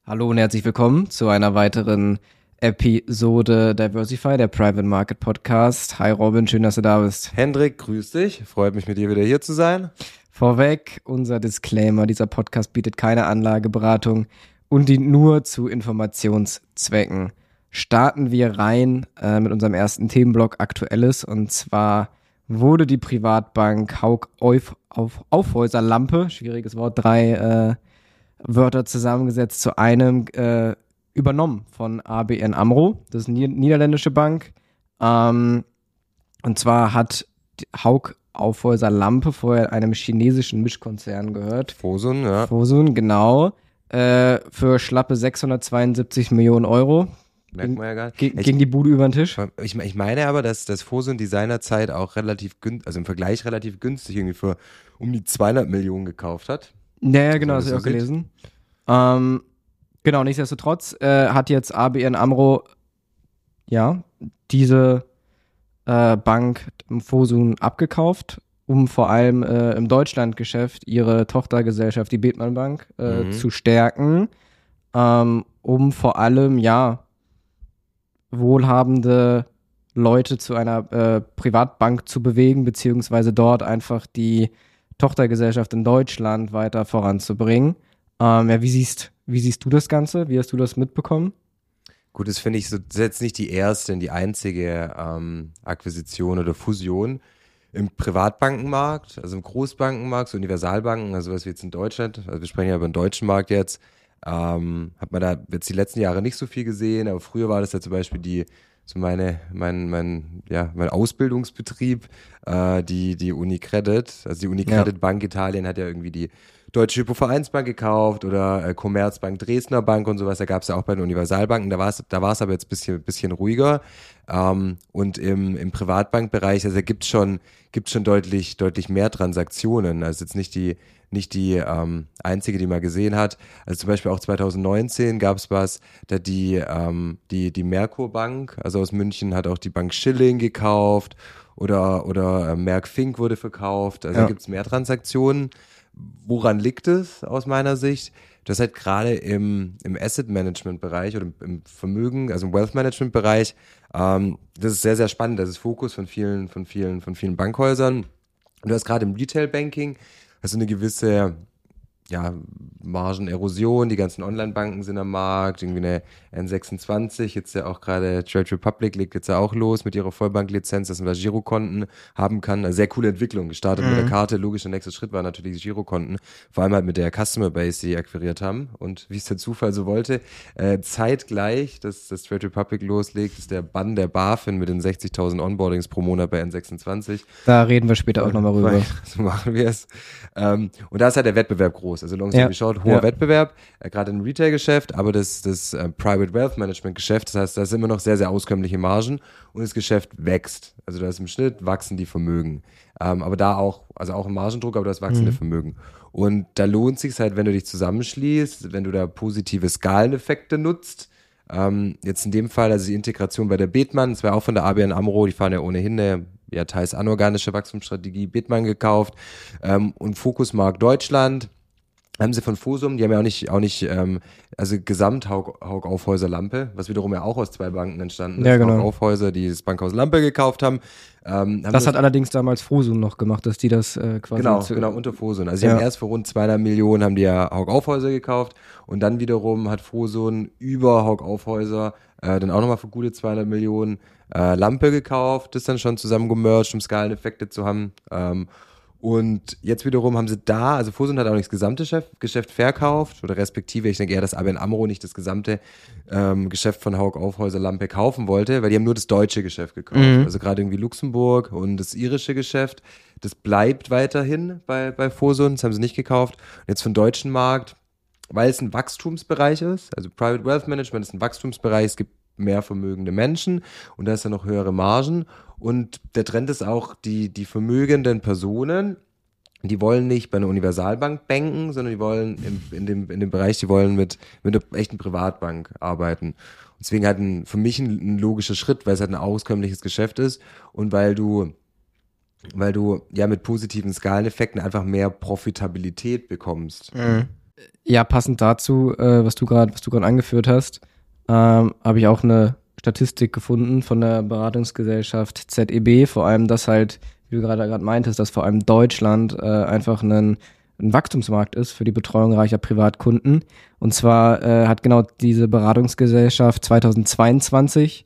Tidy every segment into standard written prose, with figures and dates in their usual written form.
Hallo und herzlich willkommen zu einer weiteren Episode Diversify, der Private Market Podcast. Hi Robin, schön, dass du da bist. Hendrik, grüß dich. Freut mich, mit dir wieder hier zu sein. Vorweg, unser Disclaimer, dieser Podcast bietet keine Anlageberatung und dient nur zu Informationszwecken. Starten wir rein mit unserem ersten Themenblock Aktuelles, und zwar wurde die Privatbank Hauck Aufhäuser Lampe, schwieriges Wort, 3 Wörter zusammengesetzt zu einem, übernommen von ABN AMRO, das ist eine niederländische Bank. Und zwar hat Hauck Aufhäuser Lampe vorher einem chinesischen Mischkonzern gehört. Fosun, ja. Fosun, genau. Für schlappe 672 Millionen Euro. Merkt man ja gar nicht. Ging die Bude über den Tisch. Ich meine aber, dass das Fosun die seinerzeit auch relativ günstig, also im Vergleich relativ günstig irgendwie für um die 200 Millionen gekauft hat. Ja, genau, das habe ich auch gelesen. Genau, nichtsdestotrotz hat jetzt ABN AMRO diese Bank Fosun abgekauft, um vor allem im Deutschlandgeschäft ihre Tochtergesellschaft, die Bethmann Bank, zu stärken, um vor allem, wohlhabende Leute zu einer Privatbank zu bewegen, beziehungsweise dort einfach die Tochtergesellschaft in Deutschland weiter voranzubringen. Wie siehst du das Ganze? Wie hast du das mitbekommen? Gut, das finde ich so, das ist jetzt nicht die erste und die einzige Akquisition oder Fusion im Privatbankenmarkt, also im Großbankenmarkt, so Universalbanken, also was wir jetzt in Deutschland, also wir sprechen ja über den deutschen Markt jetzt, hat man da jetzt die letzten Jahre nicht so viel gesehen, aber früher war das ja zum Beispiel mein Ausbildungsbetrieb, die Unicredit, also die Unicredit Bank Italien hat ja irgendwie die Deutsche Hypovereinsbank gekauft oder Commerzbank Dresdner Bank und sowas, da gab es ja auch bei den Universalbanken, da war es aber jetzt bisschen ruhiger, und im Privatbankbereich, also gibt's schon deutlich mehr Transaktionen, also jetzt nicht die einzige, die man gesehen hat. Also zum Beispiel auch 2019 gab es was, da die Merkur Bank, also aus München, hat auch die Bank Schilling gekauft oder Merck Fink wurde verkauft. Also da gibt es mehr Transaktionen. Woran liegt es aus meiner Sicht? Das halt gerade im Asset Management Bereich oder im Vermögen, also im Wealth Management Bereich, das ist sehr, sehr spannend. Das ist Fokus von vielen Bankhäusern. Und du hast gerade im Retail Banking also eine gewisse Margenerosion, die ganzen Online-Banken sind am Markt, irgendwie eine N26, jetzt ja auch gerade Trade Republic legt jetzt ja auch los mit ihrer Vollbanklizenz, dass man da Girokonten haben kann. Also sehr coole Entwicklung, gestartet mit der Karte, logisch, der nächste Schritt war natürlich die Girokonten, vor allem halt mit der Customer Base, die sie akquiriert haben, und wie es der Zufall so wollte, zeitgleich, dass das Trade Republic loslegt, ist der Bann der BaFin mit den 60.000 Onboardings pro Monat bei N26. Da reden wir später auch nochmal rüber. So machen wir es. Und da ist halt der Wettbewerb groß. Also long story short, hoher Wettbewerb, gerade im Retail-Geschäft, aber das Private Wealth Management-Geschäft, das heißt, da sind immer noch sehr, sehr auskömmliche Margen und das Geschäft wächst. Also da ist im Schnitt wachsen die Vermögen. Aber da auch, also auch ein Margendruck, aber da ist wachsende Vermögen. Und da lohnt sich halt, wenn du dich zusammenschließt, wenn du da positive Skaleneffekte nutzt. Jetzt in dem Fall, also die Integration bei der Bethmann, das war auch von der ABN AMRO, die fahren ja ohnehin eine teils anorganische Wachstumsstrategie, Bethmann gekauft, und Fokusmarkt Deutschland. Haben sie von Fosun, die haben ja auch nicht also Gesamt Hauck Aufhäuser Lampe, was wiederum ja auch aus 2 Banken entstanden ist. Ja, genau. Hauck Aufhäuser, die das Bankhaus Lampe gekauft haben. Das hat allerdings damals Fosun noch gemacht, dass die das quasi... Genau, unter Fosun. Also sie haben erst für rund 200 Millionen haben die ja Hauck Aufhäuser gekauft und dann wiederum hat Fosun über Hauck Aufhäuser dann auch nochmal für gute 200 Millionen Lampe gekauft, das dann schon zusammen gemerged, um Skaleneffekte zu haben. Und jetzt wiederum haben sie also Fosun hat auch nicht das gesamte Geschäft verkauft, oder respektive, ich denke eher, dass ABN AMRO nicht das gesamte Geschäft von Hauck Aufhäuser Lampe kaufen wollte, weil die haben nur das deutsche Geschäft gekauft. Also gerade irgendwie Luxemburg und das irische Geschäft, das bleibt weiterhin bei Fosun, das haben sie nicht gekauft. Und jetzt für den deutschen Markt, weil es ein Wachstumsbereich ist, also Private Wealth Management ist ein Wachstumsbereich, es gibt mehr vermögende Menschen und da ist ja noch höhere Margen. Und der Trend ist auch, die vermögenden Personen, die wollen nicht bei einer Universalbank banken, sondern die wollen in dem Bereich, die wollen mit einer echten Privatbank arbeiten. Und deswegen halt für mich ein logischer Schritt, weil es halt ein auskömmliches Geschäft ist und weil du ja mit positiven Skaleneffekten einfach mehr Profitabilität bekommst. Ja, passend dazu, was du gerade angeführt hast, habe ich auch eine Statistik gefunden von der Beratungsgesellschaft ZEB, vor allem, dass halt, wie du gerade meintest, dass vor allem Deutschland einfach ein Wachstumsmarkt ist für die Betreuung reicher Privatkunden. Und zwar hat genau diese Beratungsgesellschaft 2022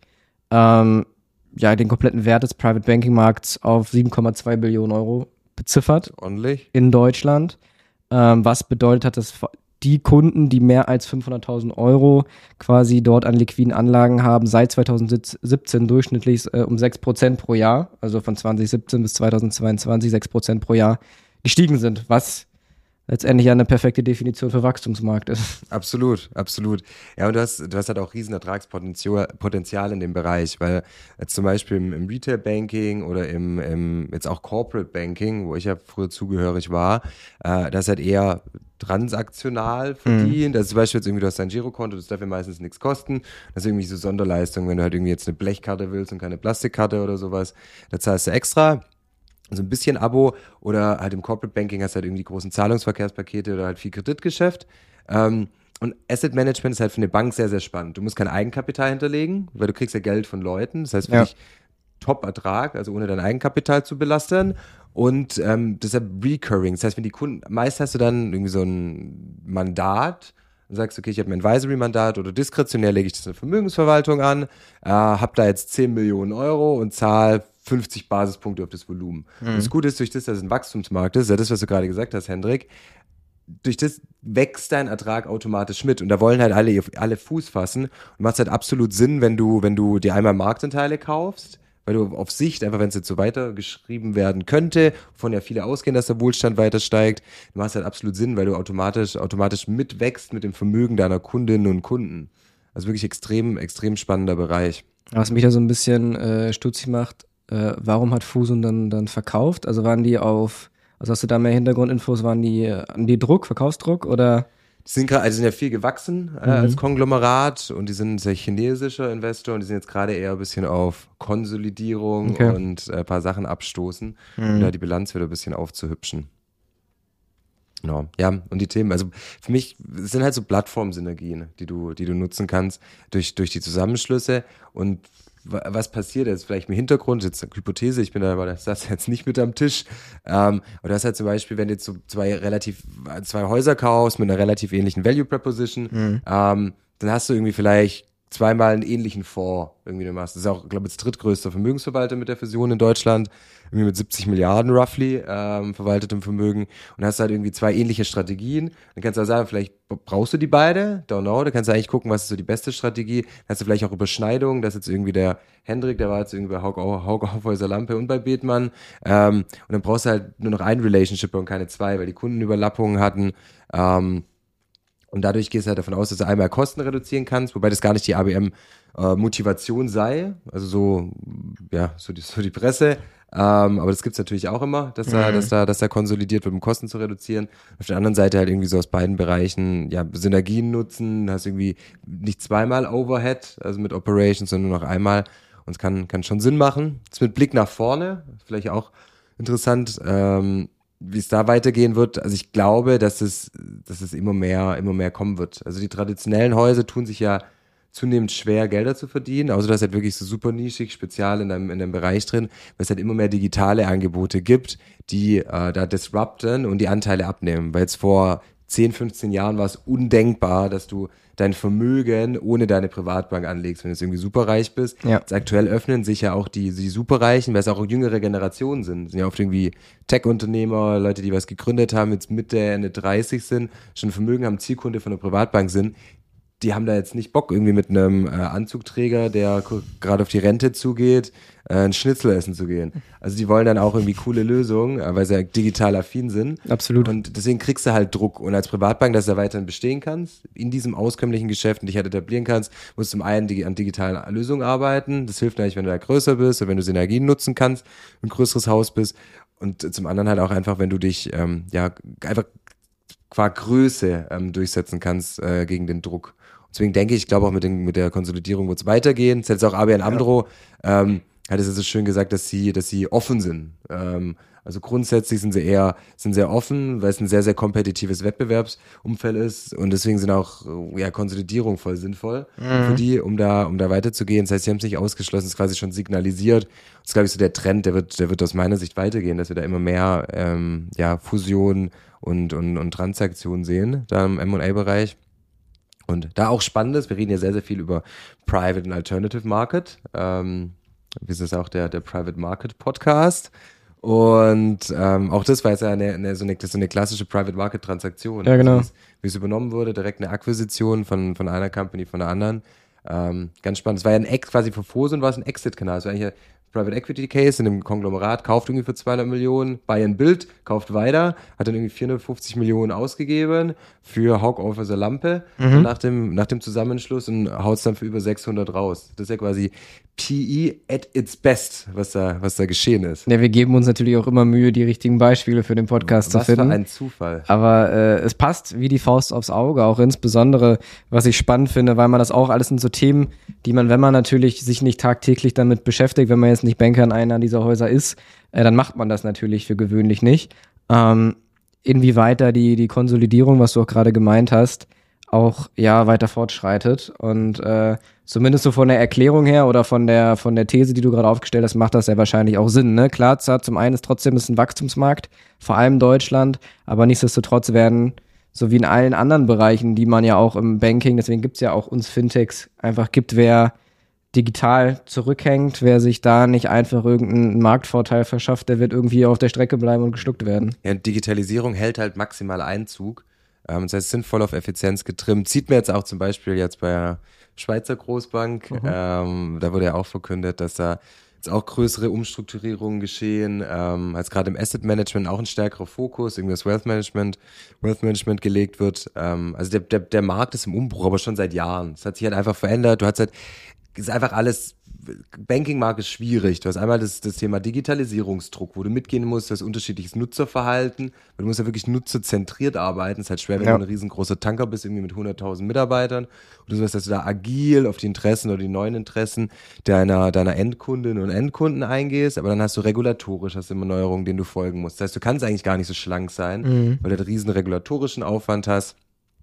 den kompletten Wert des Private Banking Markts auf 7,2 Billionen Euro beziffert Ordentlich. in Deutschland. Was bedeutet hat, dass die Kunden, die mehr als 500.000 Euro quasi dort an liquiden Anlagen haben, seit 2017 durchschnittlich um 6% pro Jahr, also von 2017 bis 2022 6% pro Jahr gestiegen sind, was letztendlich eine perfekte Definition für Wachstumsmarkt ist. Absolut, absolut. Ja, und du hast halt auch riesen Ertragspotenzial in dem Bereich, weil jetzt zum Beispiel im Retail-Banking oder jetzt auch Corporate Banking, wo ich ja früher zugehörig war, das halt eher transaktional verdient. Also zum Beispiel jetzt irgendwie, du hast dein Girokonto, das darf ja meistens nichts kosten. Das ist irgendwie so Sonderleistung, wenn du halt irgendwie jetzt eine Blechkarte willst und keine Plastikkarte oder sowas, da zahlst du extra. So ein bisschen Abo oder halt im Corporate Banking hast du halt irgendwie die großen Zahlungsverkehrspakete oder halt viel Kreditgeschäft. Und Asset Management ist halt für eine Bank sehr, sehr spannend. Du musst kein Eigenkapital hinterlegen, weil du kriegst ja Geld von Leuten. Das heißt für dich Top-Ertrag, also ohne dein Eigenkapital zu belasten. Und deshalb recurring. Das heißt, wenn die Kunden, meist hast du dann irgendwie so ein Mandat und sagst, okay, ich habe ein Advisory-Mandat oder diskretionär lege ich das in der Vermögensverwaltung an, habe da jetzt 10 Millionen Euro und zahle 50 Basispunkte auf das Volumen. Und das Gute ist, durch das, dass es ein Wachstumsmarkt ist, ja das, was du gerade gesagt hast, Hendrik, durch das wächst dein Ertrag automatisch mit. Und da wollen halt alle Fuß fassen. Und macht halt absolut Sinn, wenn du dir einmal Marktanteile kaufst, weil du auf Sicht, einfach wenn es jetzt so weitergeschrieben werden könnte, wovon ja viele ausgehen, dass der Wohlstand weiter steigt, macht es halt absolut Sinn, weil du automatisch mitwächst mit dem Vermögen deiner Kundinnen und Kunden. Also wirklich extrem, extrem spannender Bereich. Was mich da so ein bisschen stutzig macht, warum hat Fusun dann verkauft? Also hast du da mehr Hintergrundinfos, waren die Verkaufsdruck oder? Die sind ja viel gewachsen als Konglomerat und die sind ein sehr chinesischer Investor und die sind jetzt gerade eher ein bisschen auf Konsolidierung und ein paar Sachen abstoßen, um da die Bilanz wieder ein bisschen aufzuhübschen. Genau. Ja, und die Themen, also für mich sind halt so Plattformsynergien, die du nutzen kannst durch die Zusammenschlüsse. Und was passiert jetzt vielleicht im Hintergrund, jetzt eine Hypothese, ich bin da, aber das jetzt nicht mit am Tisch, aber das ist halt zum Beispiel, wenn du jetzt so zwei Häuser kaufst mit einer relativ ähnlichen Value Proposition, dann hast du irgendwie vielleicht zweimal einen ähnlichen Fonds irgendwie du machst. Das ist auch, glaube ich, das drittgrößte Vermögensverwalter mit der Fusion in Deutschland, irgendwie mit 70 Milliarden roughly verwaltetem Vermögen und hast halt irgendwie zwei ähnliche Strategien. Dann kannst du auch sagen, vielleicht brauchst du die beide, don't know, da kannst du eigentlich gucken, was ist so die beste Strategie. Dann hast du vielleicht auch Überschneidungen, dass jetzt irgendwie der Hendrik, der war jetzt irgendwie bei Hauke Aufhäuser Lampe und bei Bethmann und dann brauchst du halt nur noch ein Relationship und keine zwei, weil die Kunden Überlappungen hatten. Und dadurch gehst du halt davon aus, dass du einmal Kosten reduzieren kannst, wobei das gar nicht die ABM-Motivation sei. Also so die Presse. Aber das gibt's natürlich auch immer, dass da konsolidiert wird, um Kosten zu reduzieren. Auf der anderen Seite halt irgendwie so aus beiden Bereichen, ja, Synergien nutzen, hast irgendwie nicht zweimal Overhead, also mit Operations, sondern nur noch einmal. Und es kann schon Sinn machen. Das mit Blick nach vorne, vielleicht auch interessant, wie es da weitergehen wird. Also ich glaube, dass es immer mehr kommen wird. Also die traditionellen Häuser tun sich ja zunehmend schwer, Gelder zu verdienen, außer dass halt wirklich so super nischig, spezial in deinem Bereich drin, weil es halt immer mehr digitale Angebote gibt, die da disrupten und die Anteile abnehmen. Weil jetzt vor 10, 15 Jahren war es undenkbar, dass du dein Vermögen ohne deine Privatbank anlegst, wenn du jetzt irgendwie superreich bist. Ja. Jetzt aktuell öffnen sich ja auch die Superreichen, weil es auch jüngere Generationen sind. Es sind ja oft irgendwie Tech-Unternehmer, Leute, die was gegründet haben, jetzt Mitte, Ende 30 sind, schon Vermögen haben, Zielkunde von der Privatbank sind. Die haben da jetzt nicht Bock, irgendwie mit einem Anzugträger, der gerade auf die Rente zugeht, ein Schnitzel essen zu gehen. Also die wollen dann auch irgendwie coole Lösungen, weil sie ja digital affin sind. Absolut. Und deswegen kriegst du halt Druck. Und als Privatbank, dass du da weiterhin bestehen kannst, in diesem auskömmlichen Geschäft und dich halt etablieren kannst, musst du zum einen an digitalen Lösungen arbeiten. Das hilft natürlich, wenn du da größer bist oder wenn du Synergien nutzen kannst, ein größeres Haus bist. Und zum anderen halt auch einfach, wenn du dich einfach qua Größe durchsetzen kannst gegen den Druck. Deswegen denke ich, glaube auch mit der Konsolidierung wird es weitergehen. Das ist jetzt auch ABN AMRO, hat es so schön gesagt, dass sie offen sind. Also grundsätzlich sind sehr offen, weil es ein sehr, sehr kompetitives Wettbewerbsumfeld ist und deswegen sind auch Konsolidierung voll sinnvoll für die, um da weiterzugehen. Das heißt, sie haben es nicht ausgeschlossen, es ist quasi schon signalisiert. Das ist, glaube ich, so der Trend, der wird aus meiner Sicht weitergehen, dass wir da immer mehr Fusionen und Transaktionen sehen, da im M&A-Bereich. Und da auch spannend ist, wir reden ja sehr, sehr viel über Private and Alternative Market. Wie ist das auch der Private Market Podcast? Und auch das war jetzt ja so eine klassische Private Market Transaktion. Ja, genau. Also, wie es übernommen wurde, direkt eine Akquisition von einer Company von der anderen. Ganz spannend. Es war ja quasi für Fosun war es ein Exit-Kanal. Es war eigentlich ein Private Equity Case in einem Konglomerat, kauft irgendwie für 200 Millionen, Buy and Build, kauft weiter, hat dann irgendwie 450 Millionen ausgegeben für Hawk Officer Lampe nach dem Zusammenschluss und haut es dann für über 600 raus. Das ist ja quasi PE at its best, was da geschehen ist. Ja, wir geben uns natürlich auch immer Mühe, die richtigen Beispiele für den Podcast zu finden. Was für ein Zufall. Aber es passt wie die Faust aufs Auge, auch insbesondere, was ich spannend finde, weil man das auch alles sind so Themen, die man, wenn man natürlich sich nicht tagtäglich damit beschäftigt, wenn man jetzt nicht Banker in einer dieser Häuser ist, dann macht man das natürlich für gewöhnlich nicht. Inwieweit da die Konsolidierung, was du auch gerade gemeint hast, auch weiter fortschreitet und zumindest so von der Erklärung her oder von der These, die du gerade aufgestellt hast, macht das ja wahrscheinlich auch Sinn, ne? Klar, zum einen ist trotzdem ein Wachstumsmarkt, vor allem Deutschland, aber nichtsdestotrotz werden, so wie in allen anderen Bereichen, die man ja auch im Banking, deswegen gibt's ja auch uns Fintechs, einfach gibt, wer digital zurückhängt, wer sich da nicht einfach irgendeinen Marktvorteil verschafft, der wird irgendwie auf der Strecke bleiben und geschluckt werden. Ja, Digitalisierung hält halt maximal Einzug. Das heißt, sinnvoll auf Effizienz getrimmt. Sieht man jetzt auch zum Beispiel jetzt bei einer Schweizer Großbank. Da wurde ja auch verkündet, dass da jetzt auch größere Umstrukturierungen geschehen. Als gerade im Asset Management auch ein stärkerer Fokus, irgendwie das Wealth Management gelegt wird. Also der Markt ist im Umbruch, aber schon seit Jahren. Es hat sich halt einfach verändert. Ist einfach alles, Banking-Markt ist schwierig. Du hast einmal das Thema Digitalisierungsdruck, wo du mitgehen musst, das unterschiedliches Nutzerverhalten, weil du musst ja wirklich nutzerzentriert arbeiten. Es ist halt schwer, wenn du ein riesengroßer Tanker bist, irgendwie mit 100.000 Mitarbeitern. Und du sollst, dass du da agil auf die Interessen oder die neuen Interessen deiner Endkundinnen und Endkunden eingehst, aber dann hast du regulatorisch, hast du immer Neuerungen, denen du folgen musst. Das heißt, du kannst eigentlich gar nicht so schlank sein, weil du einen riesen regulatorischen Aufwand hast.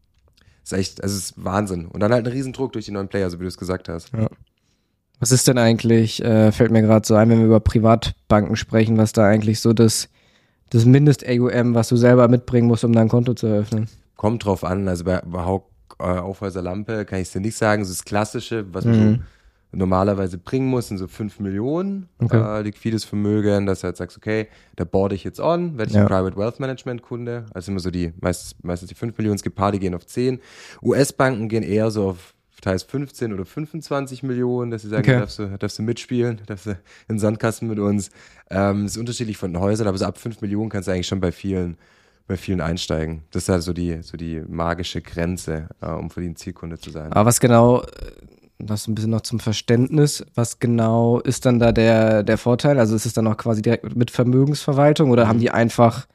Das ist echt, also es ist Wahnsinn. Und dann halt ein Riesendruck durch die neuen Player, so wie du es gesagt hast. Ja. Was ist denn eigentlich, fällt mir gerade so ein, wenn wir über Privatbanken sprechen, was da eigentlich so das Mindest-AUM, was du selber mitbringen musst, um da ein Konto zu eröffnen? Kommt drauf an, also bei Hauck Aufhäuser Lampe kann ich es dir nicht sagen, das ist das Klassische, was man so normalerweise bringen muss, sind so 5 Millionen liquides Vermögen, dass du halt sagst, okay, da board ich jetzt on, werde ich ein Private Wealth Management Kunde, also immer so meistens die 5 Millionen, es gibt paar, die gehen auf 10. US-Banken gehen eher so auf teils 15 oder 25 Millionen, dass sie sagen, darfst du mitspielen, darfst du in den Sandkasten mit uns. Ist unterschiedlich von den Häusern, aber so ab 5 Millionen kannst du eigentlich schon bei vielen einsteigen. Das ist halt so die magische Grenze, um für die ein Zielkunde zu sein. Aber was genau, das ein bisschen noch zum Verständnis, was genau ist dann da der Vorteil? Also ist es dann auch quasi direkt mit Vermögensverwaltung oder haben die einfach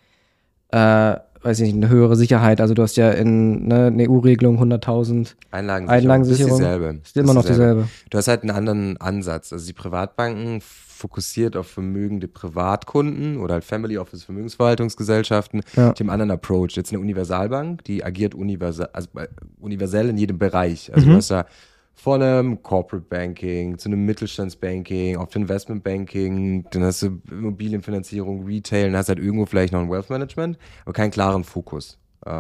weiß ich nicht, eine höhere Sicherheit. Also du hast ja eine EU-Regelung 100.000 Einlagensicherung. Das ist dieselbe. Ist immer noch dieselbe. Du hast halt einen anderen Ansatz. Also die Privatbanken fokussiert auf vermögende Privatkunden oder halt Family Office Vermögensverwaltungsgesellschaften. Die haben einen anderen Approach. Jetzt eine Universalbank, die agiert universell in jedem Bereich. Also du hast da von einem Corporate Banking zu einem Mittelstandsbanking, auf Investment Banking, dann hast du Immobilienfinanzierung, Retail, dann hast du halt irgendwo vielleicht noch ein Wealth Management, aber keinen klaren Fokus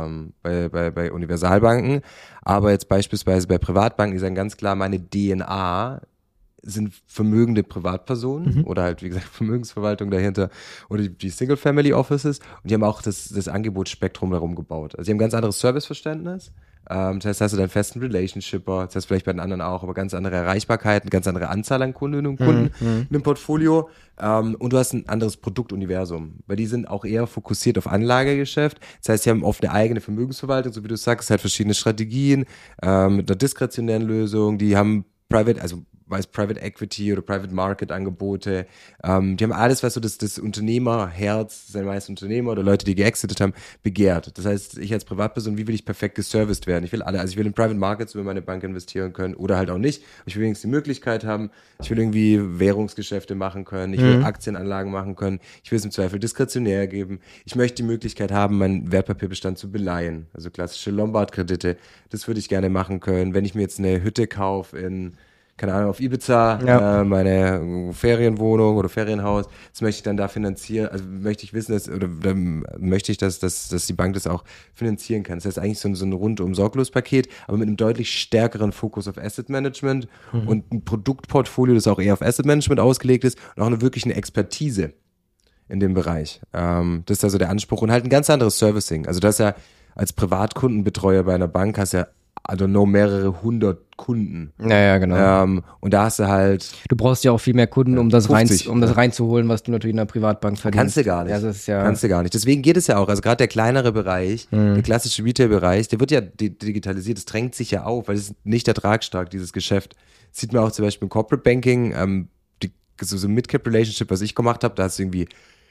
bei Universalbanken. Aber jetzt beispielsweise bei Privatbanken, die sagen ganz klar, meine DNA sind vermögende Privatpersonen oder halt, wie gesagt, Vermögensverwaltung dahinter oder die Single-Family Offices und die haben auch das Angebotsspektrum darum gebaut. Also die haben ein ganz anderes Serviceverständnis. Das heißt, hast du deinen festen Relationshipper, das heißt vielleicht bei den anderen auch, aber ganz andere Erreichbarkeiten, ganz andere Anzahl an Kundinnen und Kunden in dem Portfolio und du hast ein anderes Produktuniversum, weil die sind auch eher fokussiert auf Anlagegeschäft. Das heißt, sie haben oft eine eigene Vermögensverwaltung, so wie du sagst, halt verschiedene Strategien mit einer diskretionären Lösung, die haben Private, also weiß Private Equity oder Private Market Angebote. Die haben alles, was so das Unternehmerherz, seine meisten Unternehmer oder Leute, die geexitet haben, begehrt. Das heißt, ich als Privatperson, wie will ich perfekt geserviced werden? Ich will in Private Markets über meine Bank investieren können oder halt auch nicht. Ich will wenigstens die Möglichkeit haben. Ich will irgendwie Währungsgeschäfte machen können. Ich will Aktienanlagen machen können. Ich will es im Zweifel diskretionär geben. Ich möchte die Möglichkeit haben, meinen Wertpapierbestand zu beleihen. Also klassische Lombard-Kredite. Das würde ich gerne machen können. Wenn ich mir jetzt eine Hütte kaufe in, keine Ahnung, auf Ibiza, meine Ferienwohnung oder Ferienhaus, das möchte ich dann da finanzieren, also möchte ich wissen, möchte ich, dass die Bank das auch finanzieren kann. Das heißt eigentlich so ein rundum Sorglos-Paket, aber mit einem deutlich stärkeren Fokus auf Asset Management und ein Produktportfolio, das auch eher auf Asset Management ausgelegt ist und auch wirklich eine Expertise in dem Bereich. Das ist also der Anspruch und halt ein ganz anderes Servicing. Also das ist ja als Privatkundenbetreuer bei einer Bank hast ja, I don't know, mehrere hundert Kunden. Ja, genau. Und da hast du halt. Du brauchst ja auch viel mehr Kunden, um das 50, reinzuholen, was du natürlich in der Privatbank verdienst. Kannst du gar nicht. Ja, das ist ja Kannst du gar nicht. Deswegen geht es ja auch. Also gerade der kleinere Bereich, der klassische Retail-Bereich, der wird ja digitalisiert. Das drängt sich ja auf, weil es ist nicht ertragsstark, dieses Geschäft. Das sieht man auch zum Beispiel im Corporate Banking, so Mid-Cap-Relationship, was ich gemacht habe, da hast du irgendwie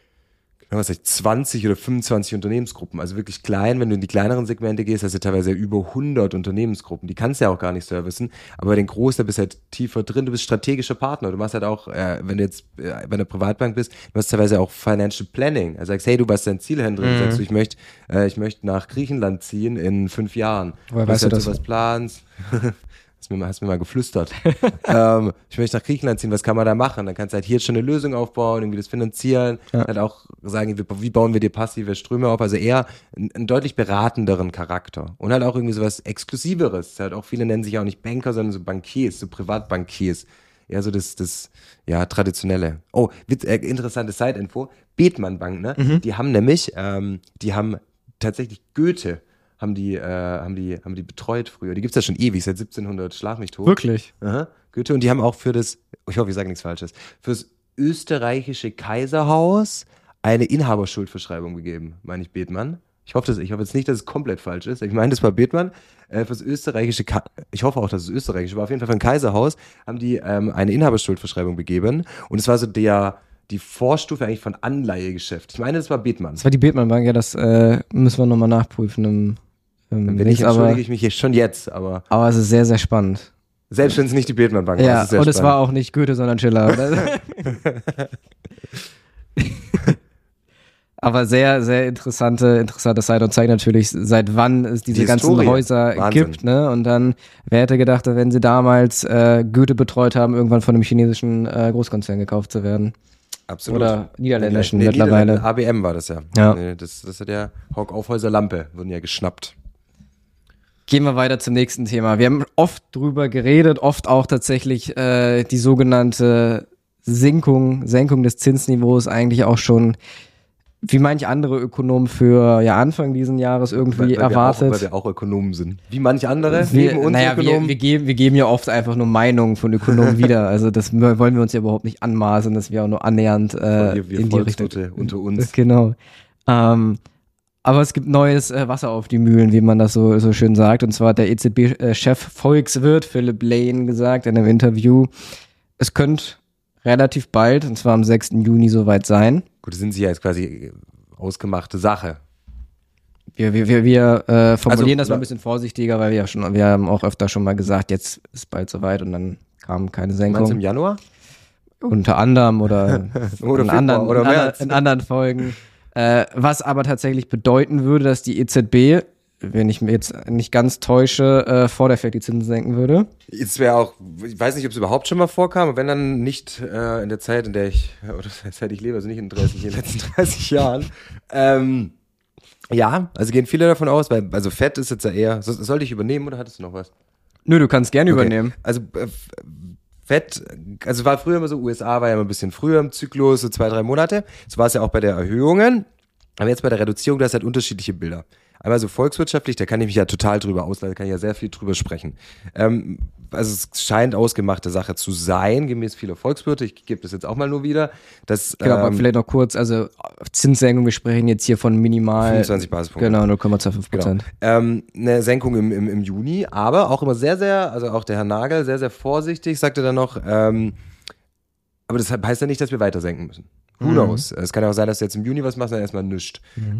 20 oder 25 Unternehmensgruppen, also wirklich klein. Wenn du in die kleineren Segmente gehst, hast du teilweise über 100 Unternehmensgruppen. Die kannst du ja auch gar nicht servicen, aber bei den Großen, da bist du halt tiefer drin, du bist strategischer Partner. Du machst halt auch, wenn du jetzt bei einer Privatbank bist, du machst teilweise auch Financial Planning. Also sagst, hey, du warst dein Ziel drin, sagst du, ich möchte nach Griechenland ziehen in 5 Jahren. Woher weißt du das? Was planst. Hast mir mal geflüstert. Ich möchte nach Griechenland ziehen, was kann man da machen? Dann kannst du halt hier schon eine Lösung aufbauen, irgendwie das finanzieren, halt auch sagen, wie bauen wir dir passive Ströme auf, also eher einen deutlich beratenderen Charakter und halt auch irgendwie sowas Exklusiveres. Halt auch viele nennen sich auch nicht Banker, sondern so Bankiers, so Privatbankiers. Eher so das Traditionelle. Oh, interessante Side-Info. Bethmann Bank, ne? Die haben nämlich, die haben tatsächlich Goethe haben die betreut früher. Die gibt's ja schon ewig, seit 1700, schlag mich tot. wirklich. Aha, Goethe. Und die haben auch ich hoffe, ich sage nichts Falsches, fürs österreichische Kaiserhaus eine Inhaberschuldverschreibung gegeben, meine ich Bethmann. Ich hoffe jetzt nicht, dass es komplett falsch ist. Ich meine, das war Bethmann. Fürs österreichische, ich hoffe auch, dass es österreichisch war. Auf jeden Fall für ein Kaiserhaus haben die eine Inhaberschuldverschreibung gegeben. Und es war so die Vorstufe eigentlich von Anleihegeschäft. Ich meine, das war Bethmann. Das war die Bethmann Bank, ja, das müssen wir nochmal nachprüfen. Wenn nicht, entschuldige ich mich hier schon jetzt, aber es ist sehr, sehr spannend. Selbst wenn es nicht die Bethmann Bank war. Ja, ist sehr und spannend. es war auch nicht Goethe, sondern Schiller. Aber sehr, sehr interessante Seite und zeigt natürlich, seit wann es diese ganzen Häuser gibt, ne? Und dann, wer hätte gedacht, wenn sie damals Goethe betreut haben, irgendwann von einem chinesischen Großkonzern gekauft zu werden. Absolut. Oder niederländischen mittlerweile. ABM war das ja. Ja. Nee, das hat der Haug-Aufhäuser Lampe, wurden ja geschnappt. Gehen wir weiter zum nächsten Thema. Wir haben oft drüber geredet, oft auch tatsächlich die sogenannte Senkung des Zinsniveaus eigentlich auch schon wie manch andere Ökonomen für Anfang diesen Jahres irgendwie erwartet. Weil wir auch Ökonomen sind. Wie manch andere neben uns Ökonomen. Wir geben ja oft einfach nur Meinungen von Ökonomen wieder. Also das wollen wir uns ja überhaupt nicht anmaßen, dass wir auch nur annähernd wir in die Richtung unter uns. Genau. Aber es gibt neues Wasser auf die Mühlen, wie man das so schön sagt. Und zwar hat der EZB-Chef Volkswirt Philipp Lane gesagt in einem Interview, es könnte relativ bald, und zwar am 6. Juni soweit sein. Gut, das sind sie ja jetzt quasi ausgemachte Sache. Wir formulieren das mal ein bisschen vorsichtiger, weil wir haben auch öfter schon mal gesagt, jetzt ist bald soweit und dann kam keine Senkung. Meinst du im Januar? Unter anderem oder oder in anderen Folgen. Was aber tatsächlich bedeuten würde, dass die EZB, wenn ich mir jetzt nicht ganz täusche, vor der Fed die Zinsen senken würde. Jetzt wäre auch, ich weiß nicht, ob es überhaupt schon mal vorkam, aber wenn dann nicht in der Zeit, in der ich lebe, also nicht in den letzten 30 Jahren. Ja, also gehen viele davon aus, weil, also Fed ist jetzt ja eher, soll ich übernehmen oder hattest du noch was? Nö, du kannst gerne übernehmen. Also Fed, also war früher immer so, USA war ja immer ein bisschen früher im Zyklus, so 2-3 Monate. So war es ja auch bei der Erhöhungen. Aber jetzt bei der Reduzierung, da ist halt unterschiedliche Bilder. Einmal so volkswirtschaftlich, da kann ich mich ja total drüber auslassen, da kann ich ja sehr viel drüber sprechen. Also es scheint ausgemachte Sache zu sein, gemäß vieler Volkswirte. Ich gebe das jetzt auch mal nur wieder. Dass, genau, aber vielleicht noch kurz, also Zinssenkung, wir sprechen jetzt hier von minimal 25 Basispunkte. Genau, 0,25%. Genau. Eine Senkung im Juni, aber auch immer sehr, sehr, also auch der Herr Nagel, sehr, sehr vorsichtig, sagte dann noch, aber das heißt ja nicht, dass wir weiter senken müssen. Who knows? Es kann ja auch sein, dass du jetzt im Juni was machst, dann erstmal nichts.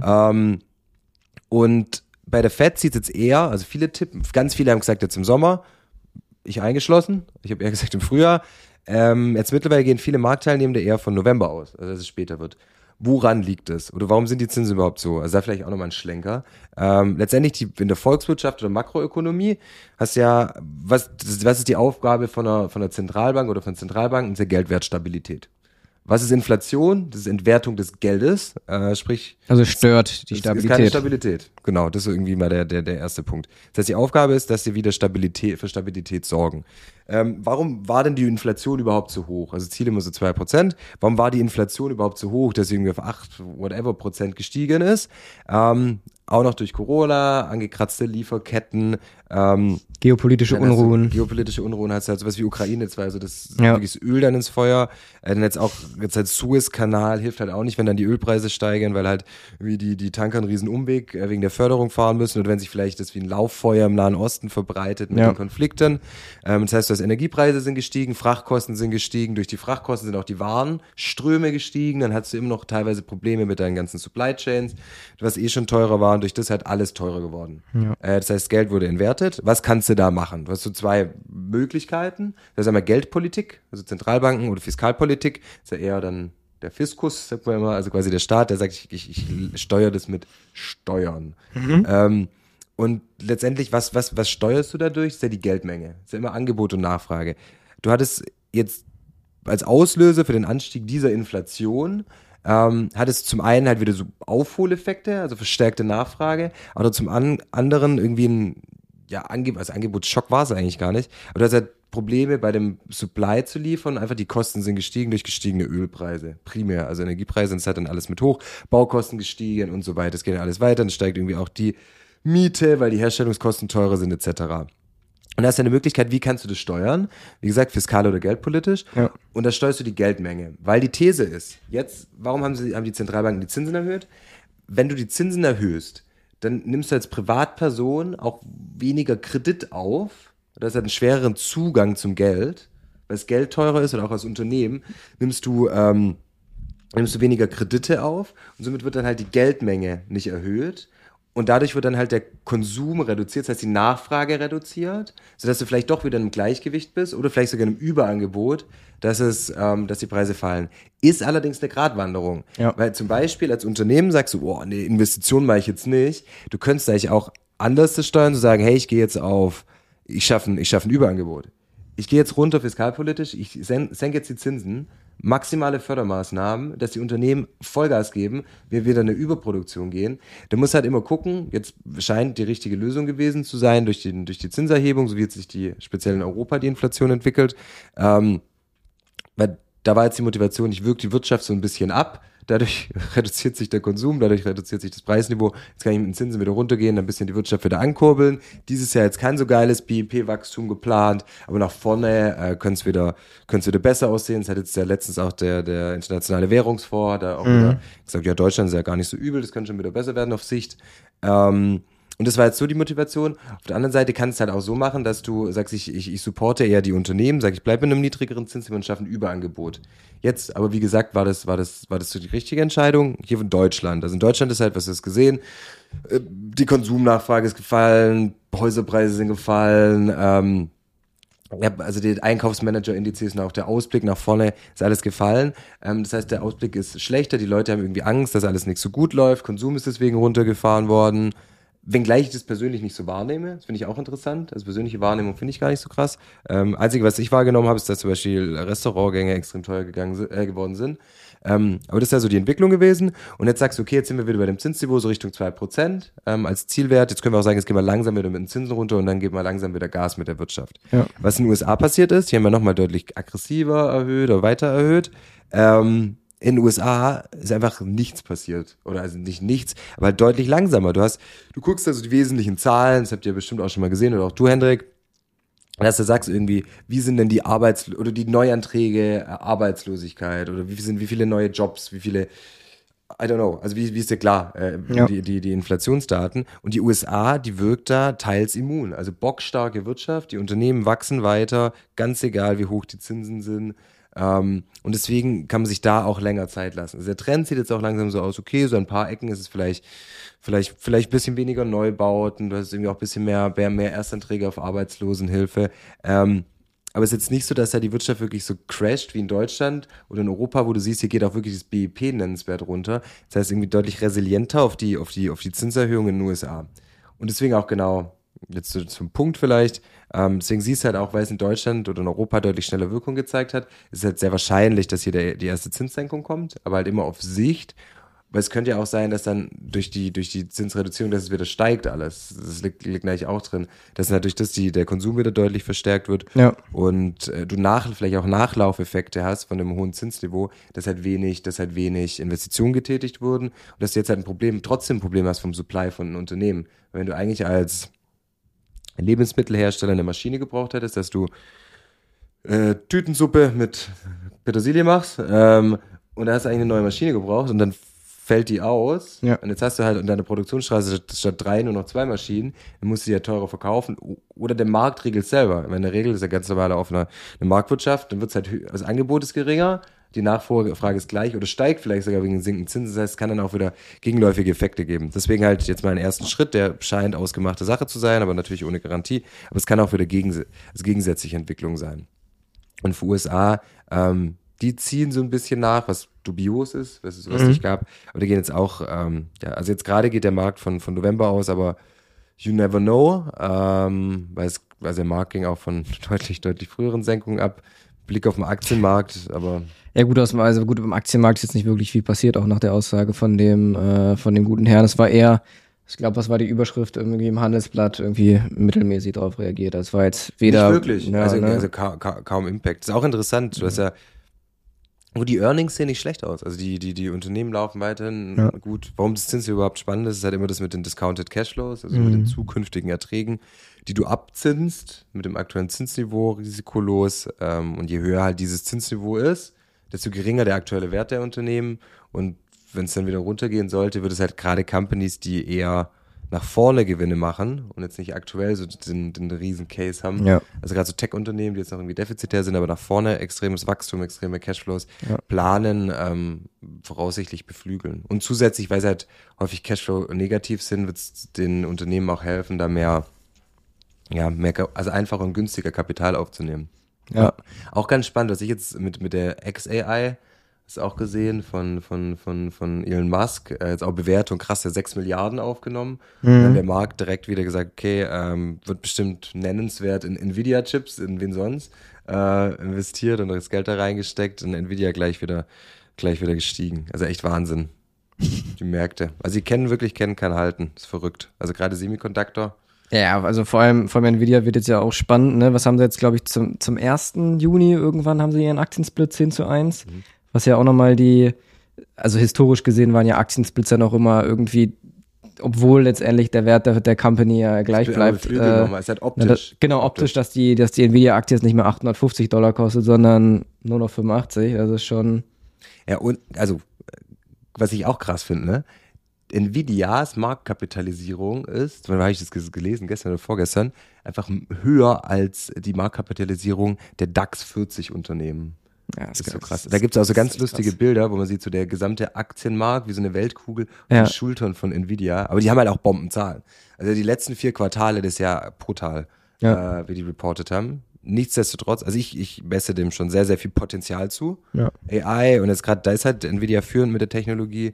Und bei der Fed sieht es jetzt eher, also ganz viele haben gesagt, jetzt im Sommer, ich eingeschlossen, ich habe eher gesagt im Frühjahr, jetzt mittlerweile gehen viele Marktteilnehmende eher von November aus, also dass es später wird. Woran liegt es? Oder warum sind die Zinsen überhaupt so? Also da vielleicht auch nochmal ein Schlenker. Letztendlich in der Volkswirtschaft oder Makroökonomie hast ja, was ist die Aufgabe von einer Zentralbank oder von Zentralbanken? Das ist ja Geldwertstabilität. Was ist Inflation? Das ist Entwertung des Geldes, sprich. Also stört die Stabilität. Ist keine Stabilität. Genau, das ist irgendwie mal der erste Punkt. Das heißt, die Aufgabe ist, dass sie wieder für Stabilität sorgen. Warum war denn die Inflation überhaupt so hoch? Also Ziel immer so 2%. Warum war die Inflation überhaupt so hoch, dass sie irgendwie auf 8% gestiegen ist? Auch noch durch Corona, angekratzte Lieferketten, geopolitische Unruhen. Geopolitische Unruhen heißt halt sowas wie Ukraine, jetzt war also das wirklich das Öl dann ins Feuer. Dann jetzt halt Suezkanal hilft halt auch nicht, wenn dann die Ölpreise steigen, weil halt irgendwie die Tanker einen riesen Umweg wegen der Förderung fahren müssen oder wenn sich vielleicht das wie ein Lauffeuer im Nahen Osten verbreitet mit den Konflikten. Das heißt, dass Energiepreise sind gestiegen, Frachtkosten sind gestiegen, durch die Frachtkosten sind auch die Warenströme gestiegen, dann hast du immer noch teilweise Probleme mit deinen ganzen Supply Chains, was schon teurer war und durch das halt alles teurer geworden. Das heißt, Geld wurde entwertet. Was kannst du da machen? Du hast so zwei Möglichkeiten. Das ist einmal Geldpolitik, also Zentralbanken oder Fiskalpolitik. Das ist ja eher dann der Fiskus, sagt man immer, also quasi der Staat, der sagt, ich steuere das mit Steuern. Und letztendlich, was steuerst du dadurch? Das ist ja die Geldmenge. Das ist ja immer Angebot und Nachfrage. Du hattest jetzt als Auslöser für den Anstieg dieser Inflation hat es zum einen halt wieder so Aufholeffekte, also verstärkte Nachfrage, aber zum anderen irgendwie ein Angebotsschock war es eigentlich gar nicht, aber du hast halt Probleme bei dem Supply zu liefern, einfach die Kosten sind gestiegen durch gestiegene Ölpreise, primär, also Energiepreise sind halt dann alles mit hoch, Baukosten gestiegen und so weiter, es geht ja alles weiter, dann steigt irgendwie auch die Miete, weil die Herstellungskosten teurer sind etc. Und da ist ja eine Möglichkeit, wie kannst du das steuern? Wie gesagt, fiskal oder geldpolitisch. Ja. Und da steuerst du die Geldmenge. Weil die These ist, jetzt, warum haben die Zentralbanken die Zinsen erhöht? Wenn du die Zinsen erhöhst, dann nimmst du als Privatperson auch weniger Kredit auf. Das hat einen schwereren Zugang zum Geld, weil das Geld teurer ist oder auch als Unternehmen, nimmst du weniger Kredite auf und somit wird dann halt die Geldmenge nicht erhöht. Und dadurch wird dann halt der Konsum reduziert, das heißt die Nachfrage reduziert, sodass du vielleicht doch wieder im Gleichgewicht bist oder vielleicht sogar im Überangebot, dass die Preise fallen. Ist allerdings eine Gratwanderung. Ja. Weil zum Beispiel als Unternehmen sagst du, oh, nee, Investition mache ich jetzt nicht. Du könntest eigentlich auch anders das steuern, zu sagen, hey, ich schaffe ein Überangebot. Ich gehe jetzt runter fiskalpolitisch, ich senke jetzt die Zinsen, maximale Fördermaßnahmen, dass die Unternehmen Vollgas geben, wir wieder eine Überproduktion gehen. Da muss halt immer gucken, jetzt scheint die richtige Lösung gewesen zu sein durch die Zinserhebung, so wie jetzt sich speziell in Europa die Inflation entwickelt. Weil da war jetzt die Motivation, ich wirke die Wirtschaft so ein bisschen ab, dadurch reduziert sich der Konsum, dadurch reduziert sich das Preisniveau, jetzt kann ich mit den Zinsen wieder runtergehen, dann ein bisschen die Wirtschaft wieder ankurbeln. Dieses Jahr jetzt kein so geiles BIP-Wachstum geplant, aber nach vorne könnte es wieder besser aussehen. Das hat jetzt ja letztens auch der Internationale Währungsfonds, da auch wieder gesagt, ja, Deutschland ist ja gar nicht so übel, das kann schon wieder besser werden auf Sicht. Und das war jetzt so die Motivation. Auf der anderen Seite kannst du halt auch so machen, dass du sagst, ich supporte eher die Unternehmen, sag ich bleibe mit einem niedrigeren Zinsniveau und schaffe ein Überangebot. Jetzt, aber wie gesagt, war das so die richtige Entscheidung hier von Deutschland. Also in Deutschland ist halt, was du hast gesehen, die Konsumnachfrage ist gefallen, Häuserpreise sind gefallen, also die Einkaufsmanager-Indizes und auch der Ausblick nach vorne ist alles gefallen. Das heißt, der Ausblick ist schlechter, die Leute haben irgendwie Angst, dass alles nicht so gut läuft, Konsum ist deswegen runtergefahren worden. Wenngleich ich das persönlich nicht so wahrnehme, das finde ich auch interessant. Also persönliche Wahrnehmung finde ich gar nicht so krass. Einzige, was ich wahrgenommen habe, ist, dass zum Beispiel Restaurantgänge extrem teuer geworden sind. Aber das ist ja so die Entwicklung gewesen. Und jetzt sagst du, okay, jetzt sind wir wieder bei dem Zinsniveau, so Richtung 2% als Zielwert. Jetzt können wir auch sagen, jetzt gehen wir langsam wieder mit den Zinsen runter und dann geben wir langsam wieder Gas mit der Wirtschaft. Ja. Was in den USA passiert ist, hier haben wir nochmal deutlich aggressiver erhöht oder weiter erhöht. in den USA ist einfach nichts passiert. Oder also nicht nichts, aber halt deutlich langsamer. Du guckst also die wesentlichen Zahlen, das habt ihr bestimmt auch schon mal gesehen, oder auch du, Hendrik, dass du sagst irgendwie, wie sind denn die oder die Neuanträge, Arbeitslosigkeit, oder wie viele neue Jobs, wie viele, I don't know, also wie ist dir klar, die Inflationsdaten. Und die USA, die wirkt da teils immun. Also bockstarke Wirtschaft, die Unternehmen wachsen weiter, ganz egal, wie hoch die Zinsen sind. Und deswegen kann man sich da auch länger Zeit lassen. Also der Trend sieht jetzt auch langsam so aus, okay, so ein paar Ecken ist es vielleicht ein bisschen weniger Neubauten, du hast irgendwie auch ein bisschen mehr Erstanträge auf Arbeitslosenhilfe. Aber es ist jetzt nicht so, dass da die Wirtschaft wirklich so crasht wie in Deutschland oder in Europa, wo du siehst, hier geht auch wirklich das BIP nennenswert runter. Das heißt irgendwie deutlich resilienter auf die Zinserhöhung in den USA. Und deswegen auch genau, jetzt zum Punkt vielleicht, deswegen siehst du halt auch, weil es in Deutschland oder in Europa deutlich schneller Wirkung gezeigt hat, ist es halt sehr wahrscheinlich, dass hier die erste Zinssenkung kommt, aber halt immer auf Sicht. Weil es könnte ja auch sein, dass dann durch die Zinsreduzierung, dass es wieder steigt alles. Das liegt gleich auch drin. Dass natürlich der Konsum wieder deutlich verstärkt wird. Ja. Und du vielleicht auch Nachlaufeffekte hast von dem hohen Zinsniveau, dass halt wenig Investitionen getätigt wurden. Und dass du jetzt halt trotzdem ein Problem hast vom Supply von Unternehmen. Wenn du eigentlich als Lebensmittelhersteller eine Maschine gebraucht hättest, dass du Tütensuppe mit Petersilie machst, und da hast du eigentlich eine neue Maschine gebraucht und dann fällt die aus, ja. Und jetzt hast du halt an deiner Produktionsstraße statt 3 nur noch 2 Maschinen, dann musst du die ja teurer verkaufen, oder der Markt regelt selber. In der Regel ist ja ganz normal auf eine Marktwirtschaft, dann wird es halt, das Angebot ist geringer, die Nachfrage ist gleich oder steigt vielleicht sogar wegen sinkenden Zinsen, das heißt, es kann dann auch wieder gegenläufige Effekte geben. Deswegen halt jetzt mal einen ersten Schritt, der scheint ausgemachte Sache zu sein, aber natürlich ohne Garantie, aber es kann auch wieder gegensätzliche Entwicklung sein. Und für USA, die ziehen so ein bisschen nach, was dubios ist, was es sowas nicht gab. Aber die gehen jetzt auch, also jetzt gerade geht der Markt von November aus, aber you never know, weil der Markt ging auch von deutlich früheren Senkungen ab. Blick auf den Aktienmarkt, aber... Ja gut, beim Aktienmarkt ist jetzt nicht wirklich viel passiert, auch nach der Aussage von dem guten Herrn. Es war eher, ich glaube, was war die Überschrift irgendwie im Handelsblatt, irgendwie mittelmäßig darauf reagiert. Das war jetzt weder... Nicht wirklich, ja, also kaum Impact. Ist auch interessant, du hast ja... Wo die Earnings sehen nicht schlecht aus. Also die Unternehmen laufen weiterhin gut. Warum das Zins überhaupt spannend ist halt immer das mit den Discounted Cashflows, also mit den zukünftigen Erträgen, die du abzinst mit dem aktuellen Zinsniveau, risikolos. Und je höher halt dieses Zinsniveau ist, desto geringer der aktuelle Wert der Unternehmen. Und wenn es dann wieder runtergehen sollte, wird es halt gerade Companies, die eher nach vorne Gewinne machen und jetzt nicht aktuell so den riesen Case haben. Ja. Also gerade so Tech-Unternehmen, die jetzt noch irgendwie defizitär sind, aber nach vorne extremes Wachstum, extreme Cashflows planen, voraussichtlich beflügeln. Und zusätzlich, weil sie halt häufig Cashflow negativ sind, wird es den Unternehmen auch helfen, da mehr, also einfacher und günstiger Kapital aufzunehmen. Ja. Auch ganz spannend, was ich jetzt mit der XAI ist auch gesehen von Elon Musk, jetzt auch Bewertung, krass, der 6 Milliarden aufgenommen. Und dann der Markt direkt wieder gesagt, okay, wird bestimmt nennenswert in Nvidia-Chips, in wen sonst, investiert und das Geld da reingesteckt und Nvidia gleich wieder gestiegen. Also echt Wahnsinn, die Märkte. Also die kennen keinen halten, ist verrückt. Also gerade Semiconductor. Ja, also vor allem Nvidia wird jetzt ja auch spannend, ne? Was haben sie jetzt, glaube ich, zum 1. Juni irgendwann haben sie ihren Aktiensplit 10:1. Was ja auch nochmal also historisch gesehen waren ja Aktiensplits ja noch immer irgendwie, obwohl letztendlich der Wert der Company ja gleich bleibt. Ist halt optisch. Optisch, dass die Nvidia-Aktie jetzt nicht mehr $850 kostet, sondern nur noch 85. Also schon. Ja, und also, was ich auch krass finde, ne? Nvidias Marktkapitalisierung ist, wann habe ich das gelesen, gestern oder vorgestern, einfach höher als die Marktkapitalisierung der DAX 40 Unternehmen. Ja, das ist so krass. Da gibt es auch so ganz lustige Bilder, wo man sieht, so der gesamte Aktienmarkt, wie so eine Weltkugel auf den Schultern von Nvidia. Aber die haben halt auch Bombenzahlen. Also die letzten 4 Quartale des Jahr brutal, wie die reported haben. Nichtsdestotrotz, also ich messe dem schon sehr, sehr viel Potenzial zu. Ja. AI und jetzt gerade, da ist halt Nvidia führend mit der Technologie.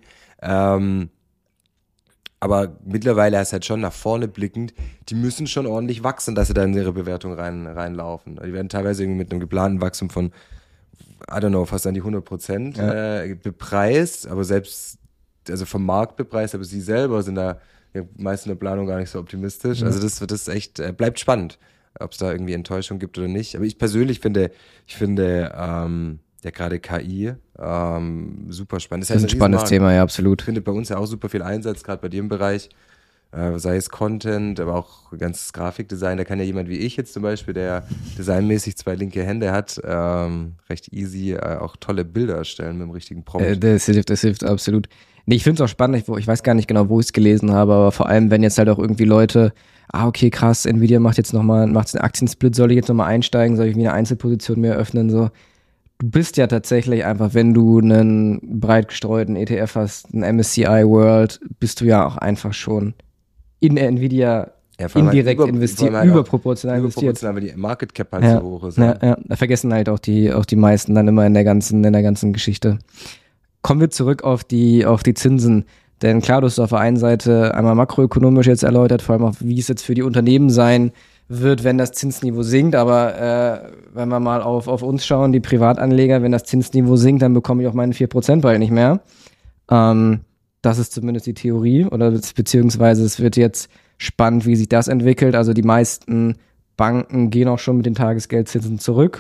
Aber mittlerweile ist halt schon nach vorne blickend, die müssen schon ordentlich wachsen, dass sie da in ihre Bewertung reinlaufen. Die werden teilweise irgendwie mit einem geplanten Wachstum von I don't know, fast an die 100% bepreist, aber selbst, also vom Markt bepreist, aber sie selber sind da meist in der Planung gar nicht so optimistisch. Also das wird echt, bleibt spannend, ob es da irgendwie Enttäuschung gibt oder nicht. Aber ich persönlich finde gerade KI, super spannend. Das ist ein spannendes Thema, ja, absolut. Findet bei uns ja auch super viel Einsatz, gerade bei dir im Bereich, sei es Content, aber auch ganzes Grafikdesign. Da kann ja jemand wie ich jetzt zum Beispiel, der designmäßig 2 linke Hände hat, recht easy auch tolle Bilder erstellen mit dem richtigen Prompt. Das hilft absolut. Nee, ich finde es auch spannend, ich weiß gar nicht genau, wo ich es gelesen habe, aber vor allem, wenn jetzt halt auch irgendwie Leute, okay, krass, Nvidia macht einen Aktiensplit, soll ich jetzt nochmal einsteigen, soll ich wieder eine Einzelposition mehr öffnen, so. Du bist ja tatsächlich einfach, wenn du einen breit gestreuten ETF hast, einen MSCI World, bist du ja auch einfach schon in Nvidia indirekt investiert, überproportional investiert. Überproportional, weil die Market Cap halt so hoch ist. Ja, da vergessen halt auch die meisten dann immer in der ganzen Geschichte. Kommen wir zurück auf die Zinsen. Denn klar, du hast auf der einen Seite einmal makroökonomisch jetzt erläutert, vor allem auch, wie es jetzt für die Unternehmen sein wird, wenn das Zinsniveau sinkt. Aber wenn wir mal auf uns schauen, die Privatanleger, wenn das Zinsniveau sinkt, dann bekomme ich auch meine 4% bald nicht mehr. Das ist zumindest die Theorie. Oder beziehungsweise es wird jetzt spannend, wie sich das entwickelt. Also die meisten Banken gehen auch schon mit den Tagesgeldzinsen zurück.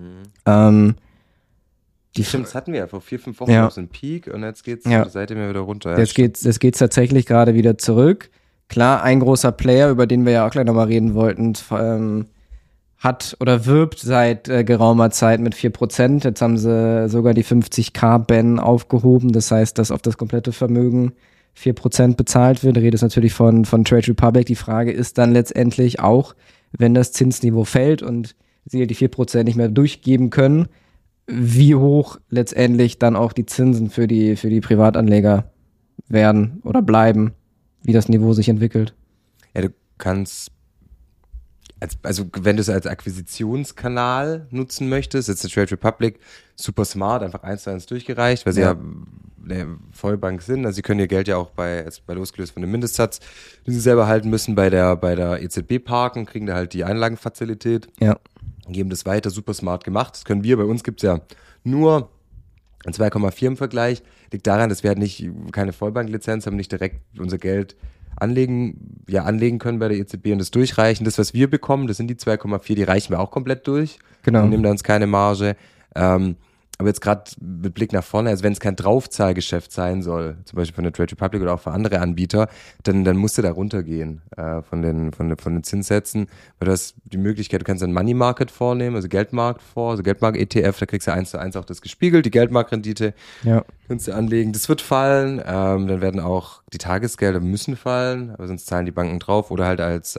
Stimmt, das hatten wir ja vor 4-5 Wochen noch so einen Peak und jetzt geht's seitdem wieder runter. Jetzt geht's tatsächlich gerade wieder zurück. Klar, ein großer Player, über den wir ja auch gleich nochmal reden wollten, hat oder wirbt seit geraumer Zeit mit 4%. Jetzt haben sie sogar die 50k-Ban aufgehoben. Das heißt, dass auf das komplette Vermögen 4% bezahlt wird. Da redet es natürlich von Trade Republic. Die Frage ist dann letztendlich auch, wenn das Zinsniveau fällt und sie die 4% nicht mehr durchgeben können, wie hoch letztendlich dann auch die Zinsen für die Privatanleger werden oder bleiben, wie das Niveau sich entwickelt. Ja, du kannst, also wenn du es als Akquisitionskanal nutzen möchtest, jetzt eine Trade Republic, super smart, einfach 1:1 durchgereicht, weil sie ja eine Vollbank sind. Also sie können ihr Geld ja auch bei losgelöst von dem Mindestsatz, den sie selber halten müssen, bei der EZB parken, kriegen da halt die Einlagenfazilität. Ja. Geben das weiter, super smart gemacht. Das können wir, bei uns gibt's ja nur ein 2,4 im Vergleich. Liegt daran, dass wir halt keine Vollbanklizenz haben, nicht direkt unser Geld anlegen können bei der EZB und das durchreichen. Das, was wir bekommen, das sind die 2,4, die reichen wir auch komplett durch. Genau. Und nehmen da uns keine Marge. Aber jetzt gerade mit Blick nach vorne, also wenn es kein Draufzahlgeschäft sein soll, zum Beispiel von der Trade Republic oder auch für andere Anbieter, dann musst du da runtergehen von den Zinssätzen, weil du hast die Möglichkeit, du kannst einen Money Market vornehmen, also Geldmarkt-ETF, da kriegst du 1:1 auch das gespiegelt, die Geldmarktrendite kannst du anlegen, das wird fallen, dann werden auch die Tagesgelder müssen fallen, aber sonst zahlen die Banken drauf oder halt als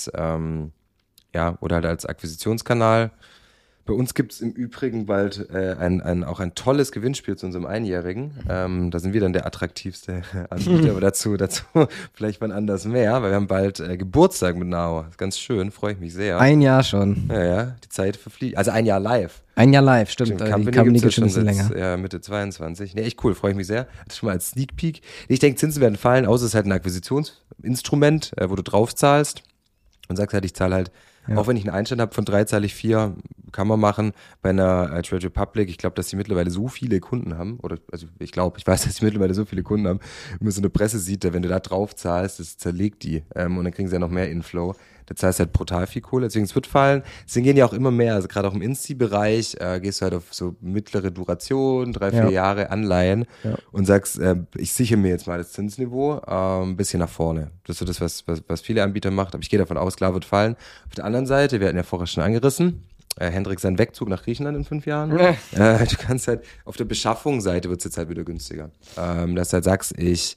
Akquisitionskanal. Bei uns gibt es im Übrigen bald auch ein tolles Gewinnspiel zu unserem Einjährigen. Da sind wir dann der attraktivste Anbieter, aber dazu vielleicht wann anders mehr, weil wir haben bald Geburtstag mit Nao. Ganz schön, freue ich mich sehr. Ein Jahr schon. Ja, die Zeit verfliegt. Also ein Jahr live. Ein Jahr live, stimmt. Die Company gibt es schon ein bisschen länger. Ja, Mitte 22. Nee, echt cool, freue ich mich sehr. Das schon mal als Sneak Peek. Ich denke, Zinsen werden fallen, außer es ist halt ein Akquisitionsinstrument, wo du drauf zahlst und sagst halt, ich zahle halt, auch wenn ich einen Einstand habe von 3, zahle ich 4, kann man machen. Bei einer Trade Republic, ich glaube, dass sie mittlerweile so viele Kunden haben, ich weiß, dass sie mittlerweile so viele Kunden haben, wenn man so eine Presse sieht, wenn du da drauf zahlst, das zerlegt die und dann kriegen sie ja noch mehr Inflow. Da zahlst du halt brutal viel Kohle, deswegen es wird fallen. Deswegen gehen ja auch immer mehr, also gerade auch im Insti-Bereich gehst du halt auf so mittlere Duration, 3-4 Jahre Anleihen und sagst, ich sichere mir jetzt mal das Zinsniveau ein bisschen nach vorne. Das ist so das, was viele Anbieter macht, aber ich gehe davon aus, klar wird fallen. Auf der anderen Seite, wir hatten ja vorher schon angerissen, Hendrik seinen Wegzug nach Griechenland in 5 Jahren. Du kannst halt, auf der Beschaffungsseite wird es jetzt halt wieder günstiger. Dass du halt sagst, ich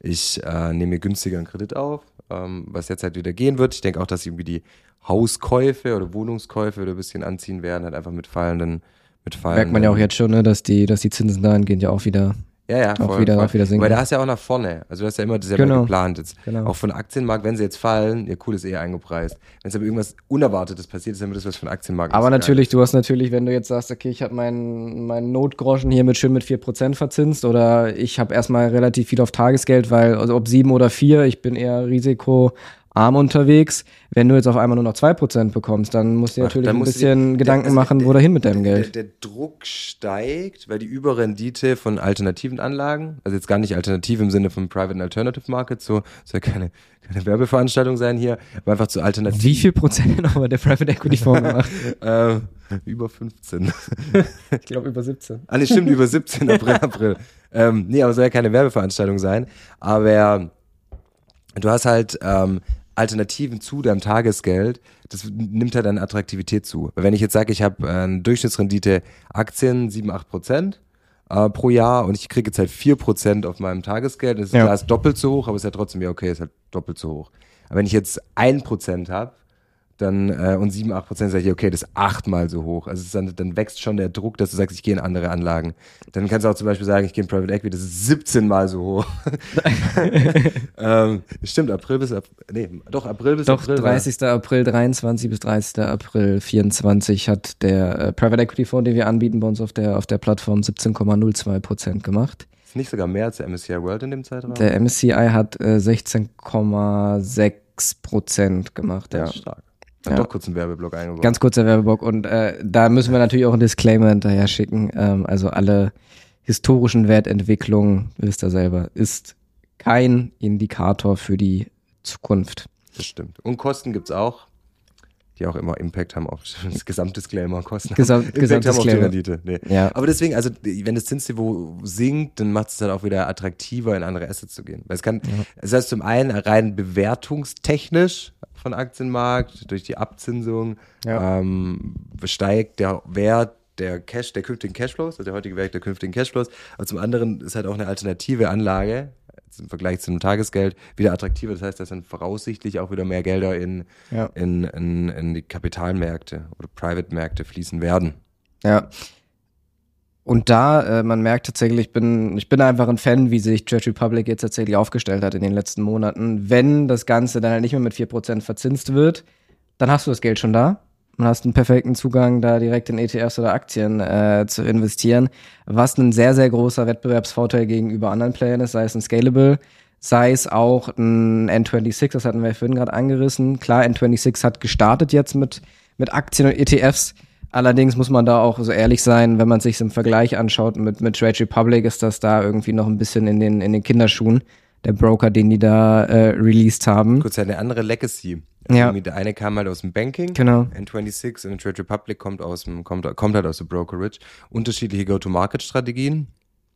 nehme mir günstiger einen Kredit auf, was jetzt halt wieder gehen wird. Ich denke auch, dass irgendwie die Hauskäufe oder Wohnungskäufe wieder ein bisschen anziehen werden, halt einfach mit fallenden. Merkt man ja auch jetzt schon, ne, dass die Zinsen dahingehend ja auch wieder voll. Wieder sinken. Weil da hast du ja auch nach vorne. Also du hast ja immer das geplant jetzt. Genau. Auch von Aktienmarkt, wenn sie jetzt fallen, cool, ist eher eingepreist. Wenn es aber irgendwas Unerwartetes passiert, ist dann das, was von Aktienmarkt ist. Aber natürlich, du hast natürlich, wenn du jetzt sagst, okay, ich habe meinen Notgroschen hier schön mit 4% verzinst oder ich habe erstmal relativ viel auf Tagesgeld, weil, also ob 7 oder 4, ich bin eher risikoarm unterwegs. Wenn du jetzt auf einmal nur noch 2% bekommst, dann musst du dir natürlich ein bisschen Gedanken machen, wo dahin mit deinem Geld. Der Druck steigt, weil die Überrendite von alternativen Anlagen, also jetzt gar nicht alternativ im Sinne von Private and Alternative Markets, so soll keine Werbeveranstaltung sein hier, aber einfach zu alternativ. Wie viel Prozent noch bei der Private Equity Fonds gemacht? Über 15. Ich glaube über 17. Ah, nee, stimmt, über 17 April. Nee, aber soll ja keine Werbeveranstaltung sein. Aber du hast halt Alternativen zu deinem Tagesgeld. Das nimmt halt an Attraktivität zu. Weil wenn ich jetzt sage, ich habe eine Durchschnittsrendite Aktien 7-8% pro Jahr und ich kriege jetzt halt 4% auf meinem Tagesgeld, das ist, klar, ist doppelt so hoch, aber ist ja trotzdem, ja okay, ist halt doppelt so hoch. Aber wenn ich jetzt 1% habe, dann und 7-8% sage ich, okay, das ist 8-mal so hoch. Also es ist dann wächst schon der Druck, dass du sagst, ich gehe in andere Anlagen. Dann kannst du auch zum Beispiel sagen, ich gehe in Private Equity, das ist 17-mal so hoch. Stimmt, April bis April. Doch, 30. April 23 bis 30. April 24 hat der Private Equity Fonds, den wir anbieten bei uns auf der Plattform, 17,02% gemacht. Ist nicht sogar mehr als der MSCI World in dem Zeitraum? Der MSCI hat 16,6% gemacht, ja. Stark. Hat doch kurz einen Werbeblock eingebaut. Ganz kurzer Werbeblock und da müssen wir natürlich auch einen Disclaimer hinterher schicken. Also alle historischen Wertentwicklungen, wisst ihr selber, ist kein Indikator für die Zukunft. Das stimmt. Und Kosten gibt's auch, die auch immer Impact haben auf das Gesamtdisclaimer. Kosten Impact haben auf die Rendite. Nee. Ja. Aber deswegen, also wenn das Zinsniveau sinkt, dann macht es dann auch wieder attraktiver, in andere Assets zu gehen. Weil es kann, das heißt zum einen rein bewertungstechnisch von Aktienmarkt, durch die Abzinsung steigt der Wert der künftigen Cashflows, also der heutige Wert der künftigen Cashflows, aber zum anderen ist halt auch eine alternative Anlage im Vergleich zu einem Tagesgeld wieder attraktiver. Das heißt, dass dann voraussichtlich auch wieder mehr Gelder in die Kapitalmärkte oder Private-Märkte fließen werden. Ja. Und da, man merkt tatsächlich, ich bin einfach ein Fan, wie sich Trade Republic jetzt tatsächlich aufgestellt hat in den letzten Monaten. Wenn das Ganze dann halt nicht mehr mit 4% verzinst wird, dann hast du das Geld schon da und hast einen perfekten Zugang, da direkt in ETFs oder Aktien zu investieren, was ein sehr, sehr großer Wettbewerbsvorteil gegenüber anderen Playern ist, sei es ein Scalable, sei es auch ein N26, das hatten wir vorhin gerade angerissen. Klar, N26 hat gestartet jetzt mit Aktien und ETFs. Allerdings muss man da auch so ehrlich sein, wenn man sich im Vergleich anschaut mit Trade Republic, ist das da irgendwie noch ein bisschen in den Kinderschuhen, der Broker, den die da released haben. Kurz eine andere Legacy. Ja. Der eine kam halt aus dem Banking, genau. N26 und Trade Republic kommt halt aus dem Brokerage. Unterschiedliche Go-to-Market-Strategien.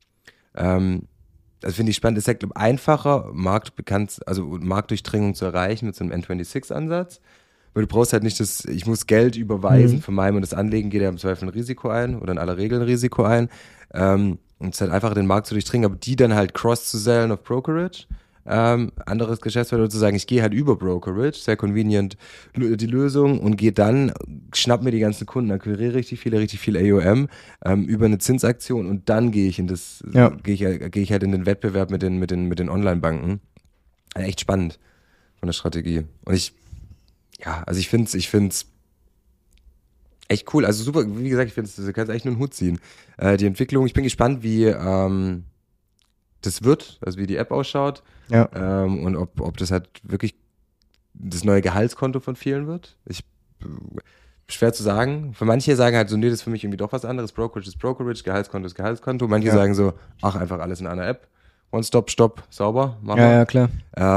Das finde ich spannend. Es ist halt einfacher, Marktdurchdringung zu erreichen mit so einem N26-Ansatz. Weil du brauchst halt nicht ich muss Geld überweisen von meinem und das Anlegen geht ja im Zweifel ein Risiko ein oder in aller Regel ein Risiko ein. Und es ist halt einfacher, den Markt zu durchdringen, aber die dann halt cross zu sellen auf Brokerage. Anderes Geschäftsmodell zu sagen, ich gehe halt über Brokerage, sehr convenient die Lösung und gehe dann, schnapp mir die ganzen Kunden, akquiriere richtig viel AUM über eine Zinsaktion und dann gehe ich gehe ich halt in den Wettbewerb mit den Online-Banken. Also echt spannend von der Strategie. Und ich find's echt cool. Also super, wie gesagt, du kannst echt nur einen Hut ziehen. Die Entwicklung, ich bin gespannt, wie das wird, also wie die App ausschaut. Ja. Und ob das halt wirklich das neue Gehaltskonto von vielen wird. Schwer zu sagen. Für manche sagen halt so, nee, das ist für mich irgendwie doch was anderes. Brokerage ist Brokerage, Gehaltskonto ist Gehaltskonto. Manche sagen so, ach, einfach alles in einer App. One-Stop-Stop, sauber, machen wir. Ja, klar.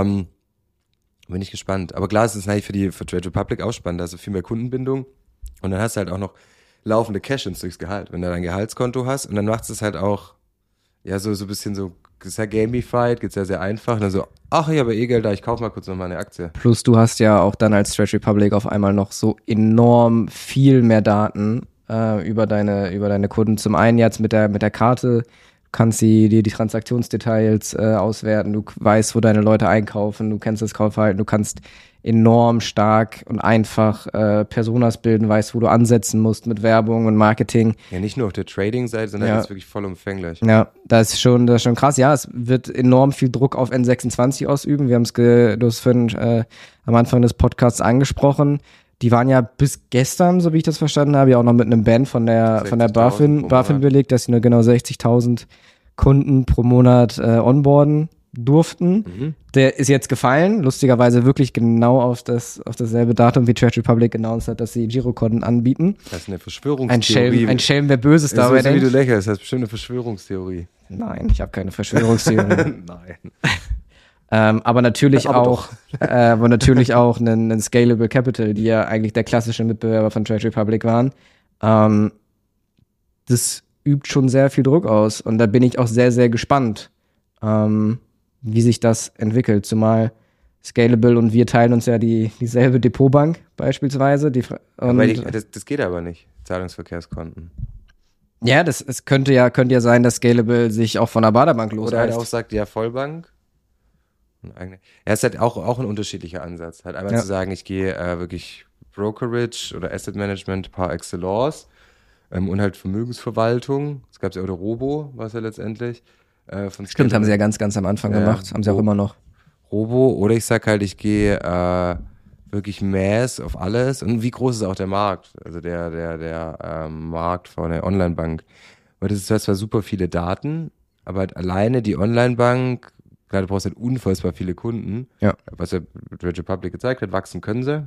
Bin ich gespannt. Aber klar, es ist eigentlich für Trade Republic auch spannend. Da hast du viel mehr Kundenbindung. Und dann hast du halt auch noch laufende Cash-ins durchs Gehalt. Wenn du dein Gehaltskonto hast und dann macht es halt auch, ja, so ein bisschen so, ist ja gamified, geht sehr, sehr einfach. Und dann so, ach, ich habe Geld da, ich kaufe mal kurz noch mal eine Aktie. Plus du hast ja auch dann als Trade Republic auf einmal noch so enorm viel mehr Daten über deine Kunden. Zum einen jetzt mit der Karte, kannst dir die Transaktionsdetails auswerten, du weißt, wo deine Leute einkaufen, du kennst das Kaufverhalten, du kannst enorm stark und einfach Personas bilden, weißt, wo du ansetzen musst mit Werbung und Marketing. Ja, nicht nur auf der Trading-Seite, sondern das ist wirklich vollumfänglich. Ja, das ist schon krass. Ja, es wird enorm viel Druck auf N26 ausüben. Wir haben es, du hast vorhin am Anfang des Podcasts angesprochen. Die waren ja bis gestern, so wie ich das verstanden habe, ja auch noch mit einem Ban von der BaFin belegt, dass sie nur genau 60.000 Kunden pro Monat onboarden durften. Der ist jetzt gefallen, lustigerweise wirklich genau auf dasselbe Datum wie Trade Republic announced hat, dass sie Girokonten anbieten. Das ist eine Verschwörungstheorie. Ein Schelm, wer Böses dabei denkt. Wie du lächelst, das ist bestimmt eine Verschwörungstheorie. Nein, ich habe keine Verschwörungstheorie. Nein. Aber natürlich auch ein Scalable Capital, die ja eigentlich der klassische Mitbewerber von Trade Republic waren, Das übt schon sehr viel Druck aus. Und da bin ich auch sehr, sehr gespannt, wie sich das entwickelt. Zumal Scalable und wir teilen uns ja dieselbe Depotbank beispielsweise. Das geht aber nicht, Zahlungsverkehrskonten. Ja, es könnte ja sein, dass Scalable sich auch von der Baderbank losreißt. Oder halt auch sagt, ja, Vollbank. Ja, ist halt auch ein unterschiedlicher Ansatz. Halt einmal zu sagen, ich gehe wirklich Brokerage oder Asset Management par excellence und halt Vermögensverwaltung. Es gab ja auch der Robo, was ja letztendlich von Stimmt, Scalable. haben sie ja ganz, ganz am Anfang gemacht. Haben sie auch immer noch. Robo, oder ich sag halt, ich gehe wirklich Mass auf alles. Und wie groß ist auch der Markt? Also der Markt von der Onlinebank. Weil das ist zwar super viele Daten, aber halt alleine die Onlinebank, klar, du brauchst halt unfassbar viele Kunden. Ja. Was ja Trade Republic gezeigt hat, wachsen können sie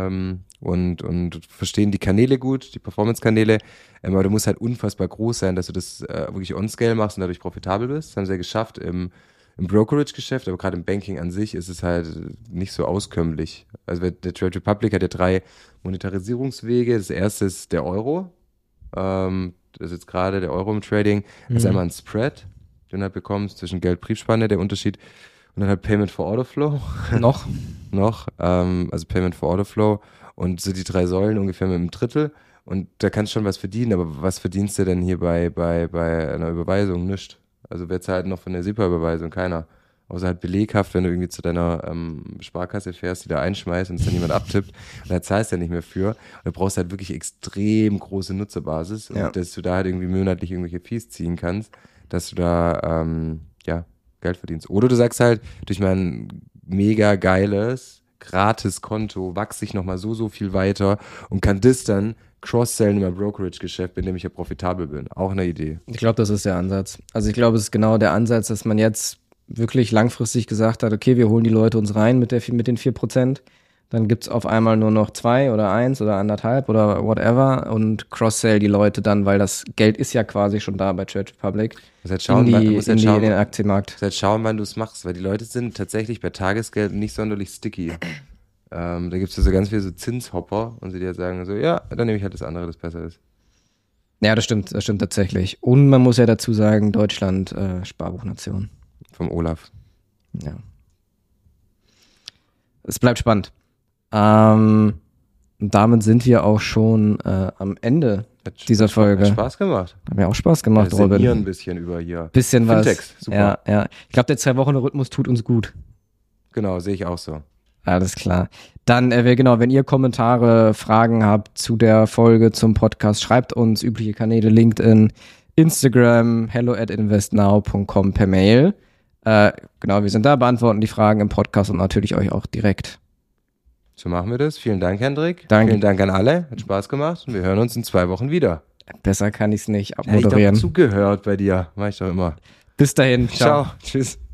und verstehen die Kanäle gut, die Performance-Kanäle. Aber du musst halt unfassbar groß sein, dass du das wirklich on-scale machst und dadurch profitabel bist. Das haben sie ja geschafft im Brokerage-Geschäft, aber gerade im Banking an sich ist es halt nicht so auskömmlich. Also der Trade Republic hat ja 3 Monetarisierungswege. Das erste ist der Euro. Das ist jetzt gerade der Euro im Trading. Das ist einmal ein Spread, den du halt bekommst zwischen Geld-Briefspanne, der Unterschied. Und dann halt Payment for Order Flow. Noch? Also Payment for Order Flow. Und so die 3 Säulen ungefähr mit einem Drittel. Und da kannst du schon was verdienen, aber was verdienst du denn hier bei einer Überweisung? Nichts. Also wer zahlt noch von der SEPA-Überweisung? Keiner. Außer halt beleghaft, wenn du irgendwie zu deiner Sparkasse fährst, die da einschmeißt und es dann jemand abtippt. Und da zahlst du ja nicht mehr für. Und da brauchst du halt wirklich extrem große Nutzerbasis. Ja. Und dass du da halt irgendwie monatlich irgendwelche Fees ziehen kannst, dass du da Geld verdienst. Oder du sagst halt, durch mein mega geiles Gratis-Konto wachse ich nochmal so viel weiter und kann das dann cross-sellen in mein Brokerage-Geschäft, in dem ich ja profitabel bin. Auch eine Idee. Ich glaube, das ist der Ansatz. Also ich glaube, es ist genau der Ansatz, dass man jetzt wirklich langfristig gesagt hat, okay, wir holen die Leute uns rein mit den 4%. Dann gibt's auf einmal nur noch 2 oder 1 oder 1,5 oder whatever und cross-sell die Leute dann, weil das Geld ist ja quasi schon da bei Trade Republic. Du musst halt in den Aktienmarkt. Du musst halt schauen, wann du es machst, weil die Leute sind tatsächlich bei Tagesgeld nicht sonderlich sticky. Da gibt's ja so ganz viele so Zinshopper und sie dir halt sagen so, ja, dann nehme ich halt das andere, das besser ist. Ja, das stimmt tatsächlich. Und man muss ja dazu sagen, Deutschland, Sparbuchnation. Vom Olaf. Ja. Es bleibt spannend. Damit sind wir auch schon am Ende dieser Folge. Hat Spaß gemacht. Hat mir auch Spaß gemacht, wir Robin. ein bisschen über hier. Bisschen was. Fintechs, super. Ja. Ich glaube, der 2-Wochen-Rhythmus tut uns gut. Genau, sehe ich auch so. Alles klar. Dann, wenn ihr Kommentare, Fragen habt zu der Folge, zum Podcast, schreibt uns übliche Kanäle, LinkedIn, Instagram, hello@investnow.com per Mail. Wir sind da, beantworten die Fragen im Podcast und natürlich euch auch direkt. So machen wir das. Vielen Dank, Hendrik. Danke. Vielen Dank an alle. Hat Spaß gemacht und wir hören uns in 2 Wochen wieder. Besser kann ich es nicht Hätte abmoderieren. ich doch zugehört bei dir. Mach ich doch immer. Bis dahin. Ciao. Tschüss.